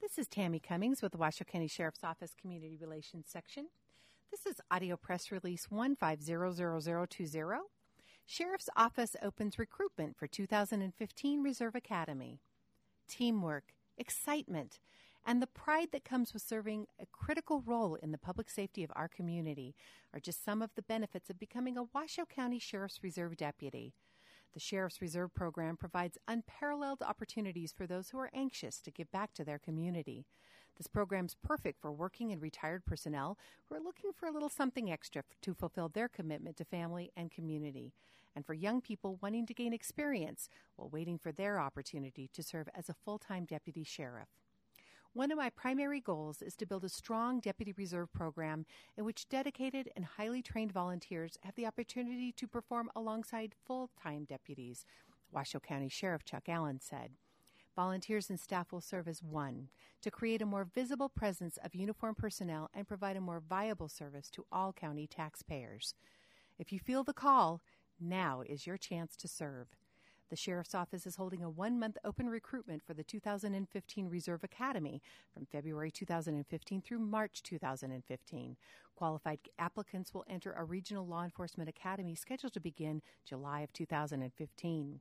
This is Tammy Cummings with the Washoe County Sheriff's Office Community Relations Section. This is Audio Press Release 150020. Sheriff's Office opens recruitment for 2015 Reserve Academy. Teamwork, excitement, and the pride that comes with serving a critical role in the public safety of our community are just some of the benefits of becoming a Washoe County Sheriff's Reserve Deputy. The Sheriff's Reserve Program provides unparalleled opportunities for those who are anxious to give back to their community. This program is perfect for working and retired personnel who are looking for a little something extra to fulfill their commitment to family and community, and for young people wanting to gain experience while waiting for their opportunity to serve as a full-time deputy sheriff. One of my primary goals is to build a strong Deputy Reserve program in which dedicated and highly trained volunteers have the opportunity to perform alongside full-time deputies, Washoe County Sheriff Chuck Allen said. Volunteers and staff will serve as one to create a more visible presence of uniformed personnel and provide a more viable service to all county taxpayers. If you feel the call, now is your chance to serve. The Sheriff's Office is holding a 1-month open recruitment for the 2015 Reserve Academy from February 2015 through March 2015. Qualified applicants will enter a regional law enforcement academy scheduled to begin July of 2015.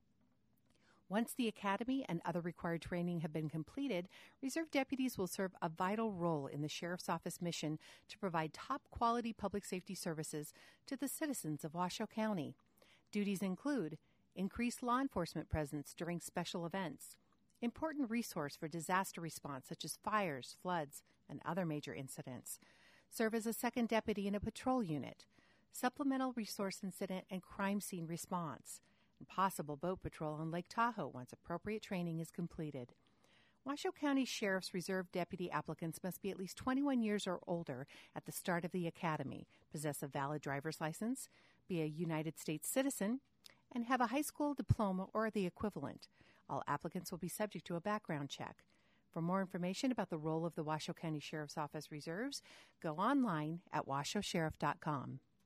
Once the academy and other required training have been completed, reserve deputies will serve a vital role in the Sheriff's Office mission to provide top-quality public safety services to the citizens of Washoe County. Duties include increased law enforcement presence during special events, important resource for disaster response such as fires, floods, and other major incidents, serve as a second deputy in a patrol unit, supplemental resource incident and crime scene response, and possible boat patrol on Lake Tahoe once appropriate training is completed. Washoe County Sheriff's Reserve Deputy applicants must be at least 21 years or older at the start of the academy, possess a valid driver's license, be a United States citizen, and have a high school diploma or the equivalent. All applicants will be subject to a background check. For more information about the role of the Washoe County Sheriff's Office Reserves, go online at washoesheriff.com.